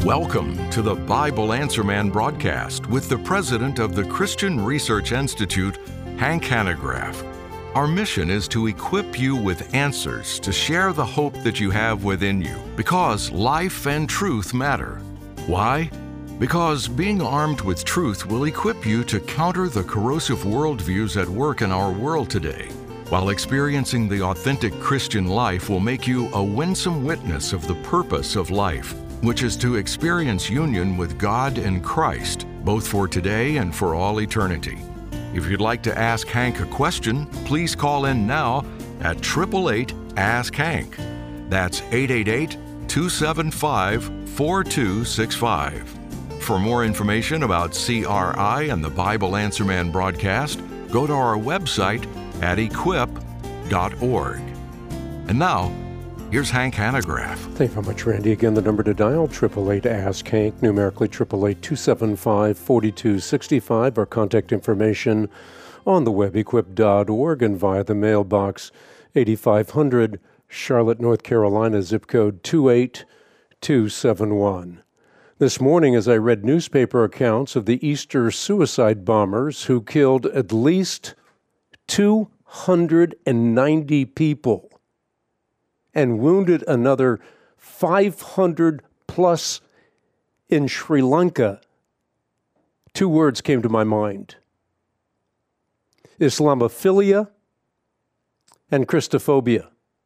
Welcome to the Bible Answer Man broadcast with the president of the Christian Research Institute, Hank Hanegraaff. Our mission is to equip you with answers to share the hope that you have within you, because life and truth matter. Why? Because being armed with truth will equip you to counter the corrosive worldviews at work in our world today, while experiencing the authentic Christian life will make you a winsome witness of the purpose of life, which is to experience union with God and Christ, both for today and for all eternity. If you'd like to ask Hank a question, please call in now at 888-ASK-HANK. That's 888-275-4265. For more information about CRI and the Bible Answer Man broadcast, go to our website at equip.org. And now, here's Hank Hanegraaff. Thank you very much, Randy. Again, the number to dial, 888-ASK-HANK, numerically 888-275-4265. Our contact information on the web, equip.org, and via the mailbox, 8500, Charlotte, North Carolina, zip code 28271. This morning, as I read newspaper accounts of the Easter suicide bombers who killed at least 290 people, and wounded another 500 plus in Sri Lanka, two words came to my mind: Islamophilia and Christophobia.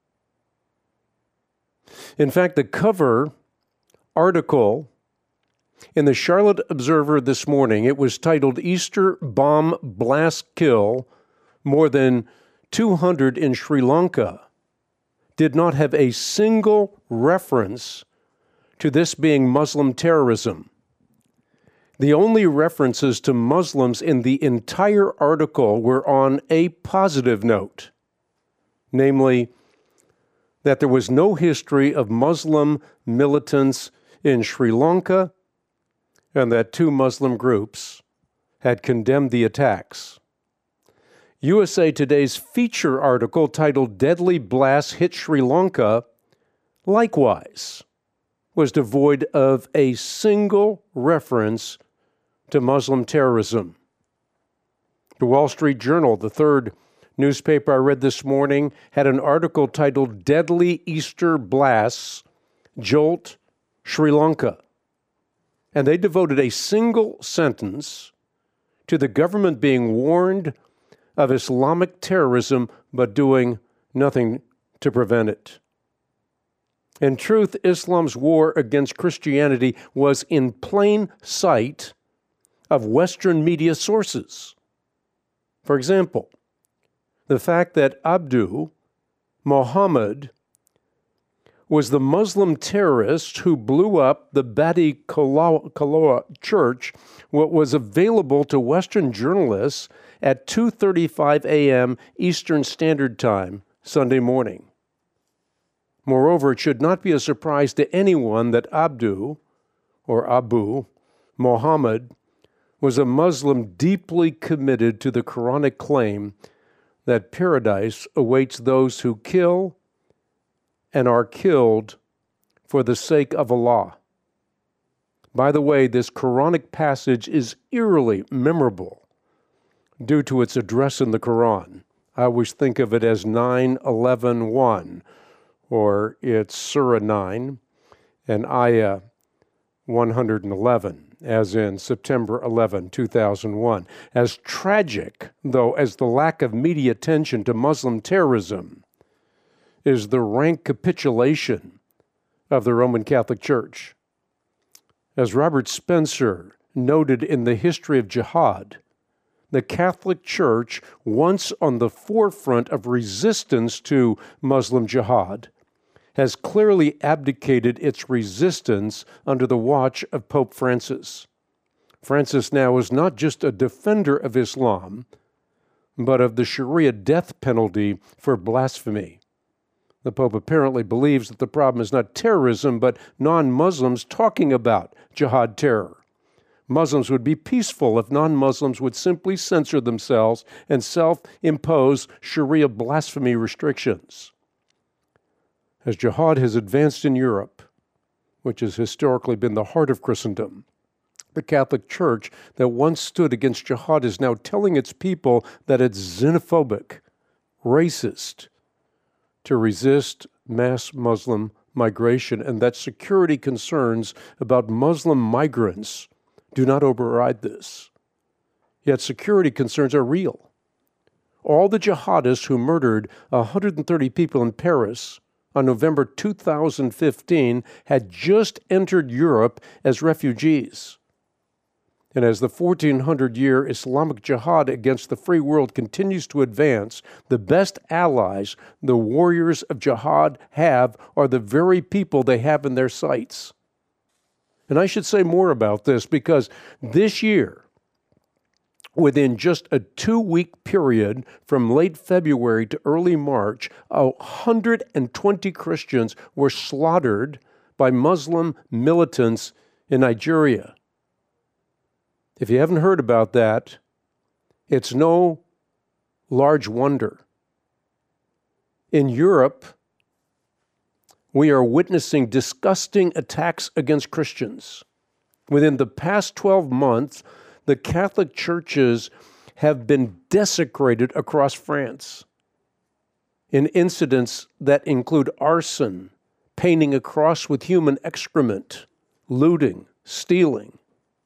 In fact, the cover article in the Charlotte Observer this morning, it was titled "Easter Bomb Blast Kill More Than 200 in Sri Lanka," did not have a single reference to this being Muslim terrorism. The only references to Muslims in the entire article were on a positive note, namely that there was no history of Muslim militants in Sri Lanka and that two Muslim groups had condemned the attacks. USA Today's feature article titled "Deadly Blast Hit Sri Lanka" likewise was devoid of a single reference to Muslim terrorism. The Wall Street Journal, the third newspaper I read this morning, had an article titled "Deadly Easter Blasts Jolt Sri Lanka." And they devoted a single sentence to the government being warned of Islamic terrorism, but doing nothing to prevent it. In truth, Islam's war against Christianity was in plain sight of Western media sources. For example, the fact that Abu Muhammad was the Muslim terrorist who blew up the Badi Kaloa church, what was available to Western journalists at 2:35 a.m. Eastern Standard Time Sunday morning. Moreover, it should not be a surprise to anyone that Abu Muhammad was a Muslim deeply committed to the Quranic claim that paradise awaits those who kill and are killed for the sake of Allah. By the way, this Quranic passage is eerily memorable due to its address in the Quran. I always think of it as 9:11:1, or it's Surah 9 and Ayah 111, as in September 11, 2001. As tragic, though, as the lack of media attention to Muslim terrorism is the rank capitulation of the Roman Catholic Church. As Robert Spencer noted in The History of Jihad, the Catholic Church, once on the forefront of resistance to Muslim jihad, has clearly abdicated its resistance under the watch of Pope Francis. Francis now is not just a defender of Islam, but of the Sharia death penalty for blasphemy. The Pope apparently believes that the problem is not terrorism, but non-Muslims talking about jihad terror. Muslims would be peaceful if non-Muslims would simply censor themselves and self-impose Sharia blasphemy restrictions. As jihad has advanced in Europe, which has historically been the heart of Christendom. The Catholic Church that once stood against jihad is now telling its people that it's xenophobic, racist, to resist mass Muslim migration, and that security concerns about Muslim migrants do not override this. Yet security concerns are real. All the jihadists who murdered 130 people in Paris on November 2015 had just entered Europe as refugees. And as the 1400-year Islamic jihad against the free world continues to advance, the best allies the warriors of jihad have are the very people they have in their sights. And I should say more about this because this year, within just a 2-week period from late February to early March, 120 Christians were slaughtered by Muslim militants in Nigeria. If you haven't heard about that, it's no large wonder. In Europe, we are witnessing disgusting attacks against Christians. Within the past 12 months, the Catholic churches have been desecrated across France in incidents that include arson, painting a cross with human excrement, looting, stealing.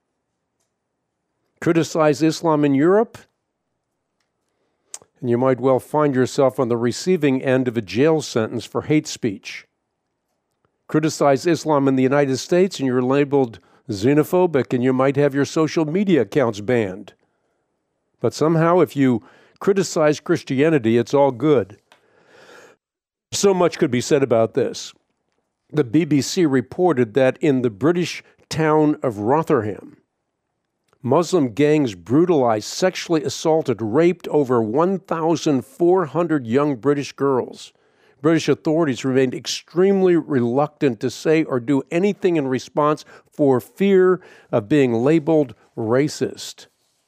Criticize Islam in Europe, and you might well find yourself on the receiving end of a jail sentence for hate speech. Criticize Islam in the United States, and you're labeled xenophobic, and you might have your social media accounts banned. But somehow, if you criticize Christianity, it's all good. So much could be said about this. The BBC reported that in the British town of Rotherham, Muslim gangs brutalized, sexually assaulted, raped over 1,400 young British girls. British authorities remained extremely reluctant to say or do anything in response for fear of being labeled racist.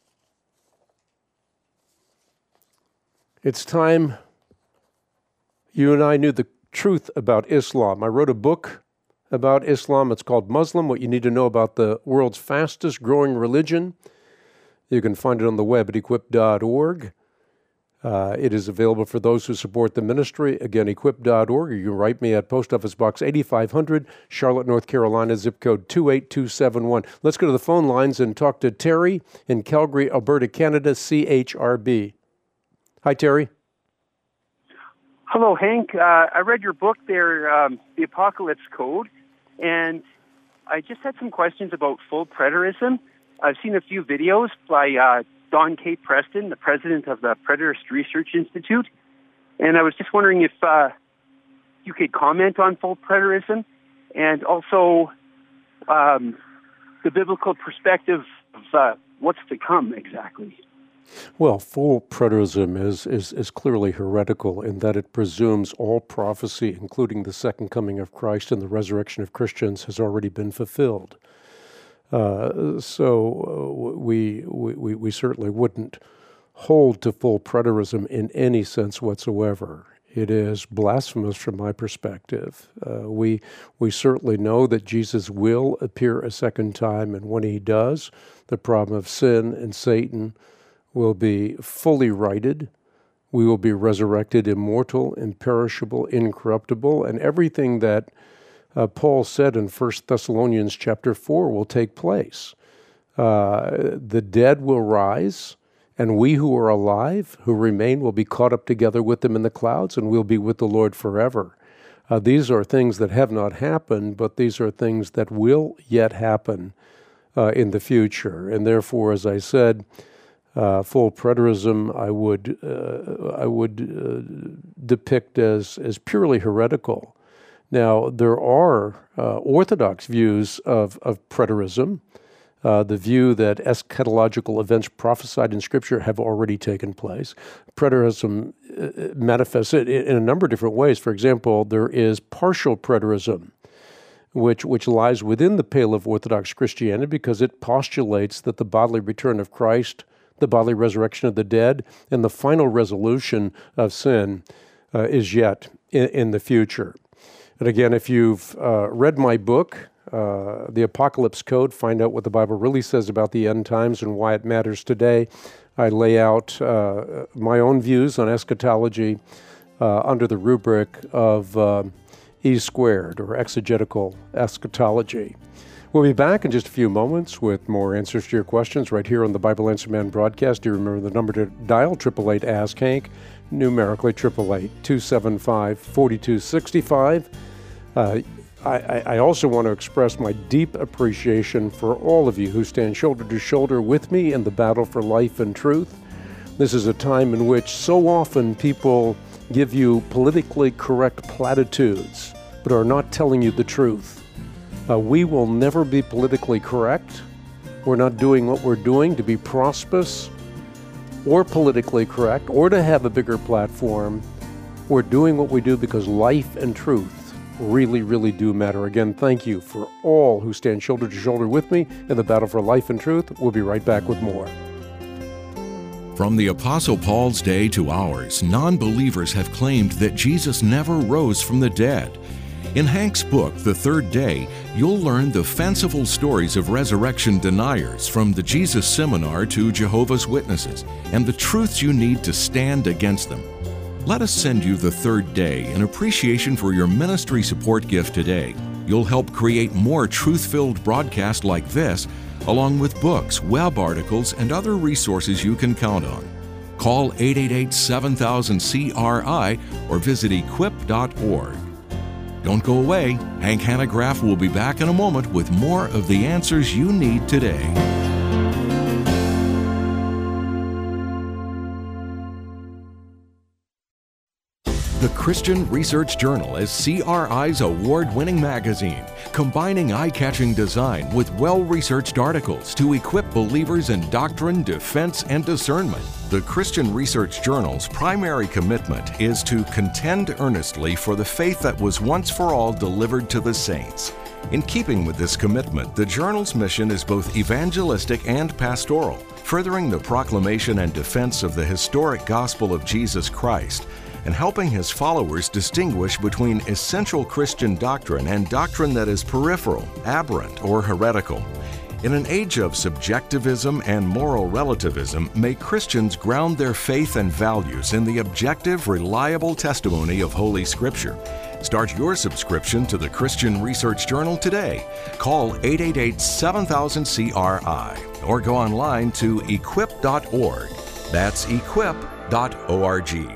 It's time you and I knew the truth about Islam. I wrote a book about Islam. It's called Muslim, What You Need to Know About the World's Fastest Growing Religion. You can find it on the web at equip.org. It is available for those who support the ministry. Again, equip.org. You can write me at Post Office Box 8500, Charlotte, North Carolina, zip code 28271. Let's go to the phone lines and talk to Terry in Calgary, Alberta, Canada, CHRB. Hi, Terry. Hello, Hank. I read your book there, The Apocalypse Code, and I just had some questions about full preterism. I've seen a few videos by Don K. Preston, the president of the Preterist Research Institute, and I was just wondering if you could comment on full preterism and also the biblical perspective of what's to come exactly. Well, full preterism is clearly heretical in that it presumes all prophecy, including the second coming of Christ and the resurrection of Christians, has already been fulfilled. So we certainly wouldn't hold to full preterism in any sense whatsoever. It is blasphemous from my perspective. We certainly know that Jesus will appear a second time, and when he does, the problem of sin and Satan will be fully righted. We will be resurrected immortal, imperishable, incorruptible, and everything that Paul said in 1 Thessalonians chapter 4 will take place. The dead will rise, and we who are alive, who remain, will be caught up together with them in the clouds, and we'll be with the Lord forever. These are things that have not happened, but these are things that will yet happen in the future. And therefore, as I said, full preterism I would depict as purely heretical. Now, there are orthodox views of preterism, the view that eschatological events prophesied in Scripture have already taken place. Preterism manifests it in a number of different ways. For example, there is partial preterism, which lies within the pale of Orthodox Christianity because it postulates that the bodily return of Christ, the bodily resurrection of the dead, and the final resolution of sin is yet in the future. And again, if you've read my book, the Apocalypse Code, find out what the Bible really says about the end times and why it matters today. I lay out my own views on eschatology under the rubric of E squared, or exegetical eschatology. We'll be back in just a few moments with more answers to your questions right here on the Bible Answer Man broadcast. Do you remember the number to dial? 888-ASK-HANK, numerically 888-275-4265. I also want to express my deep appreciation for all of you who stand shoulder to shoulder with me in the battle for life and truth. This is a time in which so often people give you politically correct platitudes, but are not telling you the truth. We will never be politically correct. We're not doing what we're doing to be prosperous or politically correct or to have a bigger platform. We're doing what we do because life and truth really, really do matter. Again, thank you for all who stand shoulder to shoulder with me in the battle for life and truth. We'll be right back with more. From the Apostle Paul's day to ours, non-believers have claimed that Jesus never rose from the dead. In Hank's book, The Third Day, you'll learn the fanciful stories of resurrection deniers, from the Jesus Seminar to Jehovah's Witnesses, and the truths you need to stand against them. Let us send you The Third Day in appreciation for your ministry support gift today. You'll help create more truth-filled broadcasts like this, along with books, web articles, and other resources you can count on. Call 888-7000-CRI or visit equip.org. Don't go away. Hank Hanegraaff will be back in a moment with more of the answers you need today. The Christian Research Journal is CRI's award-winning magazine, combining eye-catching design with well-researched articles to equip believers in doctrine, defense, and discernment. The Christian Research Journal's primary commitment is to contend earnestly for the faith that was once for all delivered to the saints. In keeping with this commitment, the journal's mission is both evangelistic and pastoral, furthering the proclamation and defense of the historic gospel of Jesus Christ, and helping his followers distinguish between essential Christian doctrine and doctrine that is peripheral, aberrant, or heretical. In an age of subjectivism and moral relativism, may Christians ground their faith and values in the objective, reliable testimony of Holy Scripture. Start your subscription to the Christian Research Journal today. Call 888-7000-CRI or go online to equip.org. That's equip.org.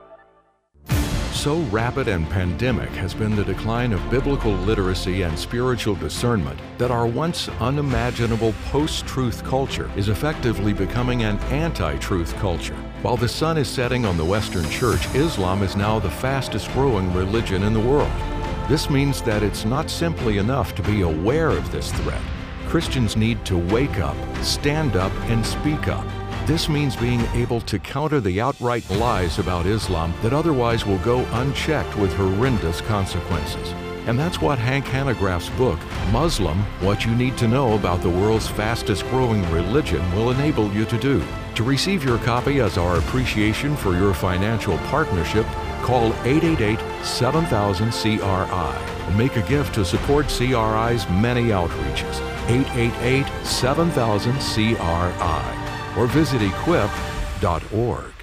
So rapid and pandemic has been the decline of biblical literacy and spiritual discernment that our once unimaginable post-truth culture is effectively becoming an anti-truth culture. While the sun is setting on the Western Church, Islam is now the fastest-growing religion in the world. This means that it's not simply enough to be aware of this threat. Christians need to wake up, stand up, and speak up. This means being able to counter the outright lies about Islam that otherwise will go unchecked with horrendous consequences. And that's what Hank Hanegraaff's book, Muslim: What You Need to Know About the World's Fastest Growing Religion, will enable you to do. To receive your copy as our appreciation for your financial partnership, call 888-7000-CRI and make a gift to support CRI's many outreaches. 888-7000-CRI. Or visit equip.org.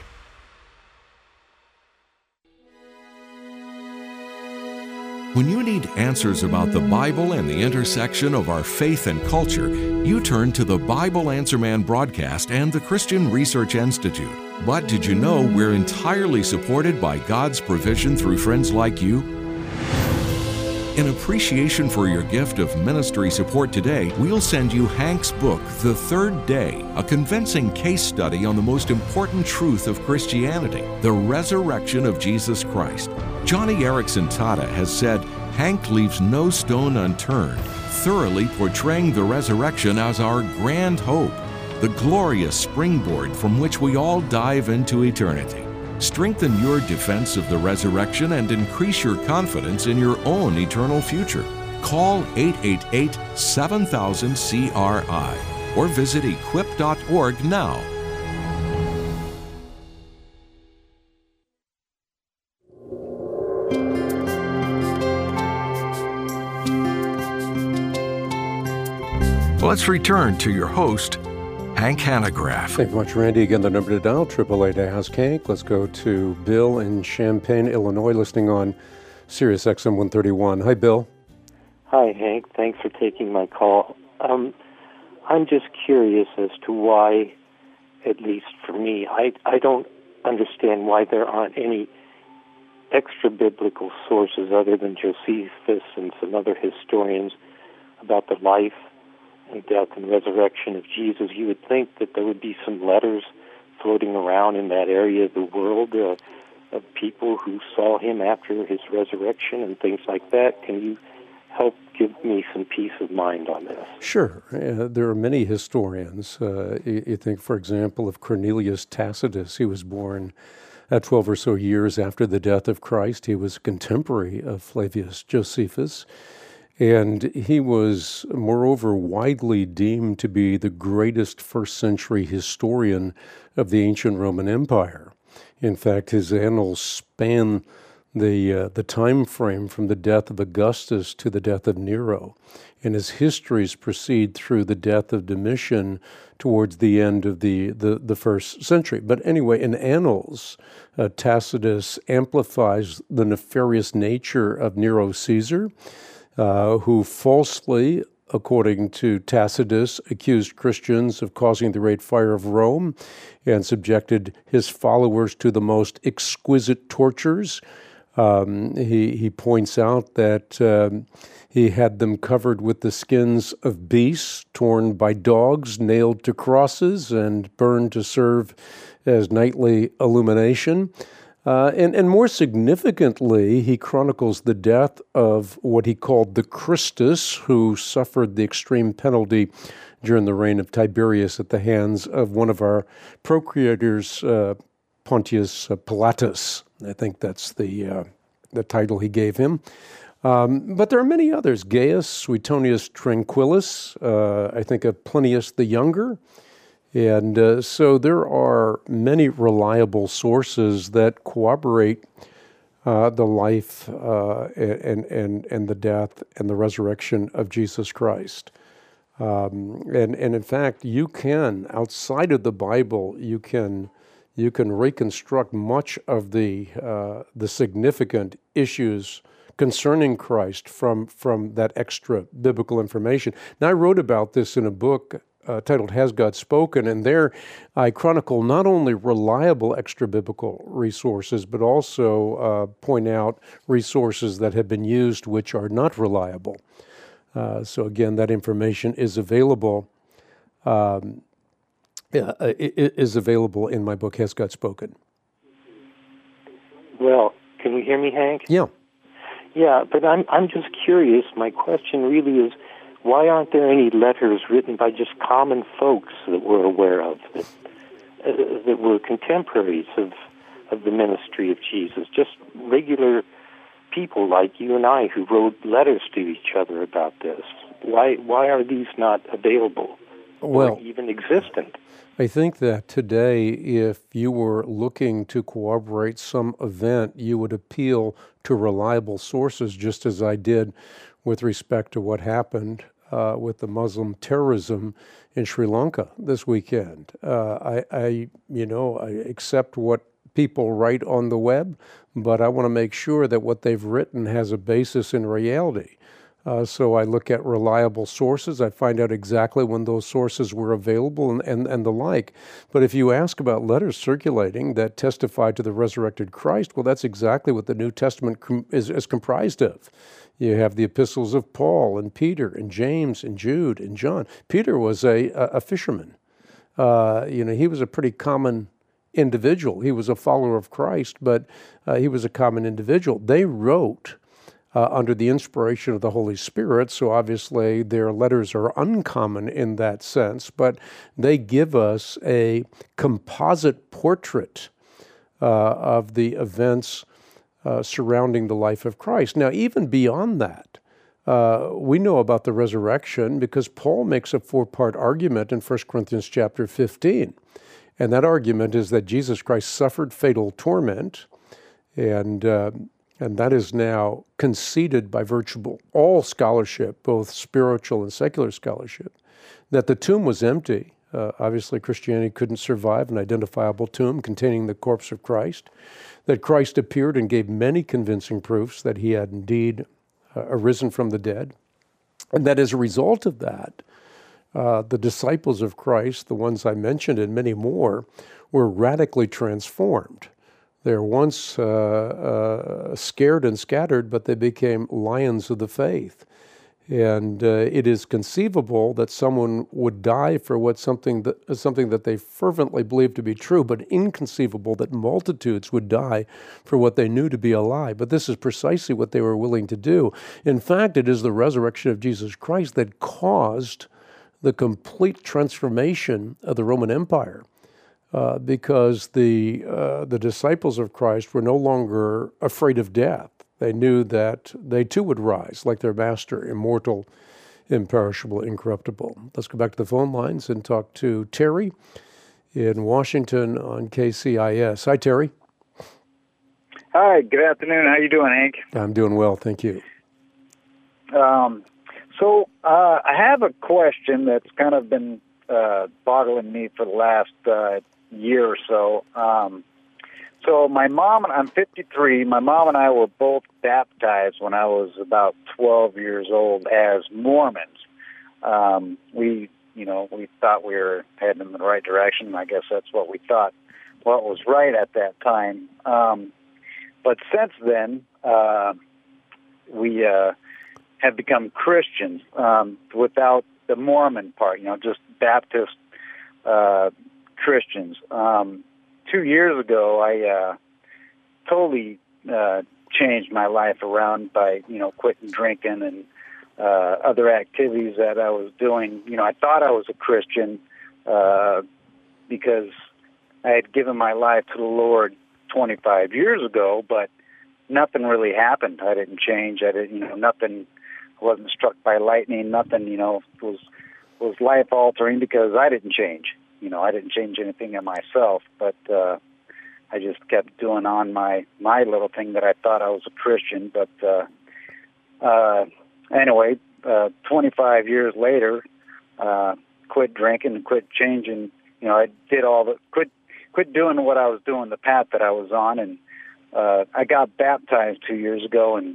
When you need answers about the Bible and the intersection of our faith and culture, you turn to the Bible Answer Man broadcast and the Christian Research Institute. But did you know we're entirely supported by God's provision through friends like you? In appreciation for your gift of ministry support today, we'll send you Hank's book, The Third Day, a convincing case study on the most important truth of Christianity, the resurrection of Jesus Christ. Johnny Erickson Tata has said, Hank leaves no stone unturned, thoroughly portraying the resurrection as our grand hope, the glorious springboard from which we all dive into eternity. Strengthen your defense of the resurrection and increase your confidence in your own eternal future. Call 888-7000-CRI or visit equip.org now. let's return to your host, Hank Hanegraaff. Thank you much, Randy. Again, the number to dial, 888 to Ask Hank. Let's go to Bill in Champaign, Illinois, listening on Sirius XM 131. Hi, Bill. Hi, Hank. Thanks for taking my call. I'm just curious as to why, at least for me, I don't understand why there aren't any extra-biblical sources other than Josephus and some other historians about the life and death and resurrection of Jesus. You would think that there would be some letters floating around in that area of the world of people who saw him after his resurrection and things like that. Can you help give me some peace of mind on this? Sure. There are many historians. You think, for example, of Cornelius Tacitus. He was born 12 or so years after the death of Christ. He was a contemporary of Flavius Josephus. And he was, moreover, widely deemed to be the greatest first-century historian of the ancient Roman Empire. In fact, his annals span the time frame from the death of Augustus to the death of Nero, and his histories proceed through the death of Domitian towards the end of the first century. But anyway, in annals, Tacitus amplifies the nefarious nature of Nero Caesar, who falsely, according to Tacitus, accused Christians of causing the Great Fire of Rome and subjected his followers to the most exquisite tortures. He points out that he had them covered with the skins of beasts, torn by dogs, nailed to crosses, and burned to serve as nightly illumination. And more significantly, he chronicles the death of what he called the Christus, who suffered the extreme penalty during the reign of Tiberius at the hands of one of our procurators, Pontius Pilatus. I think that's the title he gave him. But there are many others. Gaius Suetonius Tranquillus, I think of Plinius the Younger. And so there are many reliable sources that corroborate the life and the death and the resurrection of Jesus Christ. And in fact, you can, outside of the Bible, you can reconstruct much of the significant issues concerning Christ from that extra biblical information. Now, I wrote about this in a book titled Has God Spoken? And there I chronicle not only reliable extra-biblical resources, but also point out resources that have been used which are not reliable. So again, that information is available. Is available in my book, Has God Spoken? Well, can you hear me, Hank? Yeah. Yeah, but I'm just curious. My question really is, why aren't there any letters written by just common folks that we're aware of, that were contemporaries of the ministry of Jesus, just regular people like you and I who wrote letters to each other about this? Why are these not available or even existent? I think that today, if you were looking to corroborate some event, you would appeal to reliable sources, just as I did with respect to what happened with the Muslim terrorism in Sri Lanka this weekend. I accept what people write on the web, but I want to make sure that what they've written has a basis in reality. So I look at reliable sources. I find out exactly when those sources were available and the like. But if you ask about letters circulating that testify to the resurrected Christ, well, that's exactly what the New Testament is comprised of. You have the epistles of Paul and Peter and James and Jude and John. Peter was a fisherman. He was a pretty common individual. He was a follower of Christ, but he was a common individual. They wrote under the inspiration of the Holy Spirit, so obviously their letters are uncommon in that sense, but they give us a composite portrait of the events surrounding the life of Christ. Now, even beyond that, we know about the resurrection because Paul makes a four-part argument in 1 Corinthians chapter 15. And that argument is that Jesus Christ suffered fatal torment, and that is now conceded by virtually all scholarship, both spiritual and secular scholarship, that the tomb was empty. Obviously, Christianity couldn't survive an identifiable tomb containing the corpse of Christ, that Christ appeared and gave many convincing proofs that he had indeed arisen from the dead, and that as a result of that, the disciples of Christ, the ones I mentioned and many more, were radically transformed. They were once scared and scattered, but they became lions of the faith. And it is conceivable that someone would die for something that they fervently believed to be true, but inconceivable that multitudes would die for what they knew to be a lie. But this is precisely what they were willing to do. In fact, it is the resurrection of Jesus Christ that caused the complete transformation of the Roman Empire, because the disciples of Christ were no longer afraid of death. They knew that they too would rise like their master, immortal, imperishable, incorruptible. Let's go back to the phone lines and talk to Terry in Washington on KCIS. Hi, Terry. Hi, good afternoon. How you doing, Hank? I'm doing well, thank you. I have a question that's kind of been boggling me for the last year or so. So my mom, I'm 53, my mom and I were both baptized when I was about 12 years old as Mormons. We thought we were heading in the right direction. I guess that's what we thought, what was right at that time. But since then, we have become Christians without the Mormon part, just Baptist Christians. 2 years ago, I totally changed my life around by, quitting drinking and other activities that I was doing. I thought I was a Christian because I had given my life to the Lord 25 years ago, but nothing really happened. I didn't change. I didn't, nothing. I wasn't struck by lightning. Nothing, was life altering because I didn't change. I didn't change anything in myself, but I just kept doing on my little thing that I thought I was a Christian. But anyway, 25 years later, quit drinking and quit changing. I did quit doing what I was doing, the path that I was on, and I got baptized 2 years ago, and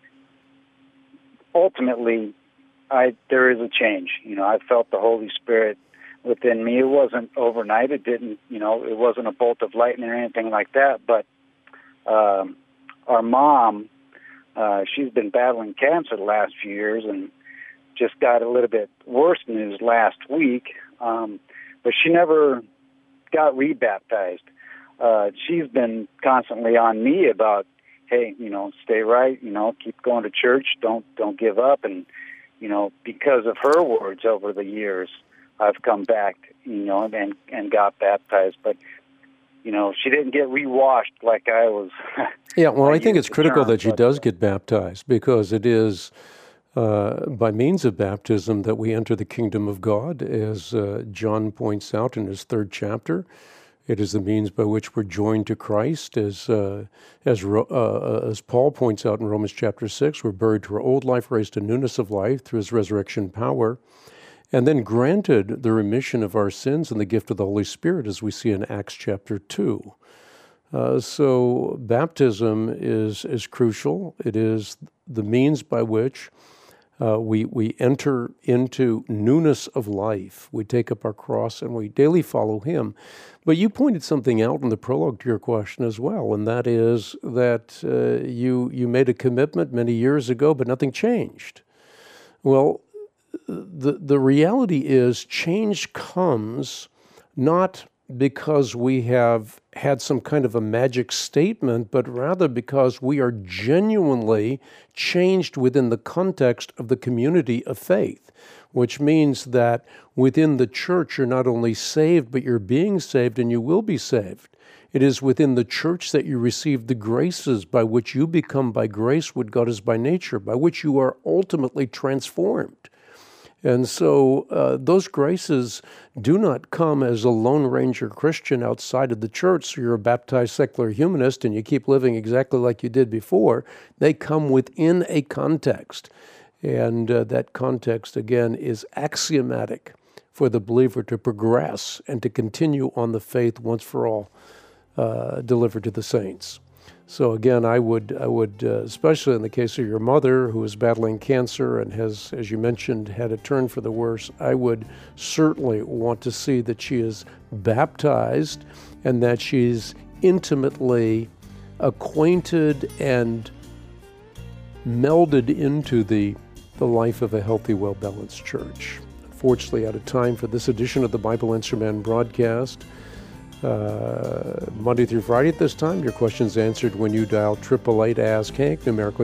ultimately, there is a change. I felt the Holy Spirit within me. It wasn't overnight. It didn't, it wasn't a bolt of lightning or anything like that. But our mom, she's been battling cancer the last few years and just got a little bit worse news last week. But she never got rebaptized. She's been constantly on me about, hey, stay right, keep going to church, don't give up. And, because of her words over the years, I've come back, and got baptized. But, she didn't get rewashed like I was. Yeah, well, I think it's critical that she does get baptized, because it is by means of baptism that we enter the kingdom of God, as John points out in his 3rd chapter. It is the means by which we're joined to Christ, as Paul points out in Romans chapter 6. We're buried to our old life, raised to newness of life through his resurrection power, and then granted the remission of our sins and the gift of the Holy Spirit, as we see in Acts chapter 2. So baptism is crucial. It is the means by which we enter into newness of life. We take up our cross and we daily follow him. But you pointed something out in the prologue to your question as well, and that is that you made a commitment many years ago, but nothing changed. Well, the reality is change comes not because we have had some kind of a magic statement, but rather because we are genuinely changed within the context of the community of faith, which means that within the church you're not only saved, but you're being saved and you will be saved. It is within the church that you receive the graces by which you become by grace what God is by nature, by which you are ultimately transformed. And so those graces do not come as a Lone Ranger Christian outside of the church, so you're a baptized secular humanist and you keep living exactly like you did before. They come within a context. And that context, again, is axiomatic. for the believer to progress and to continue on the faith once for all delivered to the saints. So again, I would, especially in the case of your mother who is battling cancer and has, as you mentioned, had a turn for the worse, I would certainly want to see that she is baptized and that she's intimately acquainted and melded into the life of a healthy, well-balanced church. Unfortunately, out of time for this edition of the Bible Answer Man broadcast. Monday through Friday at this time, your questions answered when you dial 888-ASK-HANK, numerically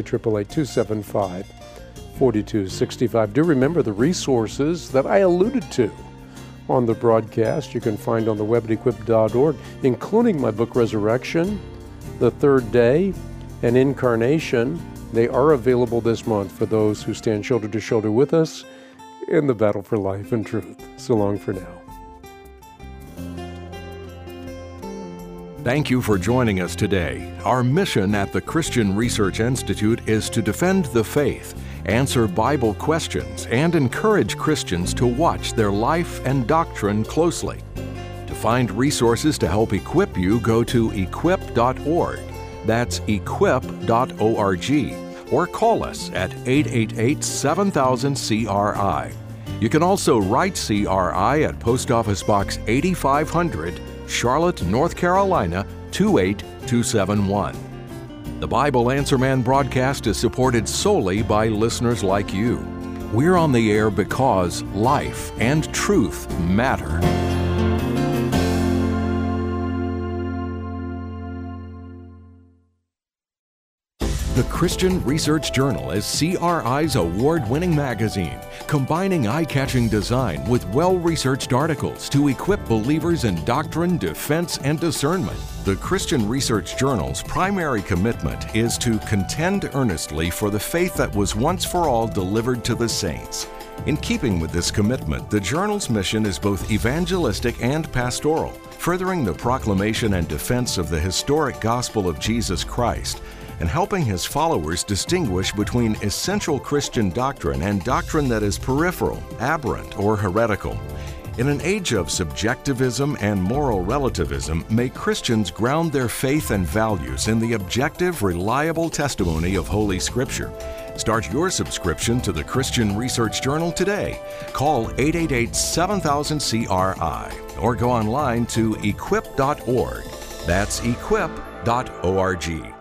888-275-4265. Do remember the resources that I alluded to on the broadcast you can find on the web at equip.org, including my book Resurrection, The Third Day, and Incarnation. They are available this month for those who stand shoulder to shoulder with us in the battle for life and truth. So long for now. Thank you for joining us today. Our mission at the Christian Research Institute is to defend the faith, answer Bible questions, and encourage Christians to watch their life and doctrine closely. To find resources to help equip you, go to equip.org. That's equip.org. Or call us at 888-7000-CRI. You can also write CRI at Post Office Box 8500, Charlotte, North Carolina, 28271. The Bible Answer Man broadcast is supported solely by listeners like you. We're on the air because life and truth matter. The Christian Research Journal is CRI's award-winning magazine, combining eye-catching design with well-researched articles to equip believers in doctrine, defense, and discernment. The Christian Research Journal's primary commitment is to contend earnestly for the faith that was once for all delivered to the saints. In keeping with this commitment, the journal's mission is both evangelistic and pastoral, furthering the proclamation and defense of the historic gospel of Jesus Christ, and helping his followers distinguish between essential Christian doctrine and doctrine that is peripheral, aberrant, or heretical. In an age of subjectivism and moral relativism, may Christians ground their faith and values in the objective, reliable testimony of Holy Scripture. Start your subscription to the Christian Research Journal today. Call 888-7000-CRI or go online to equip.org. That's equip.org.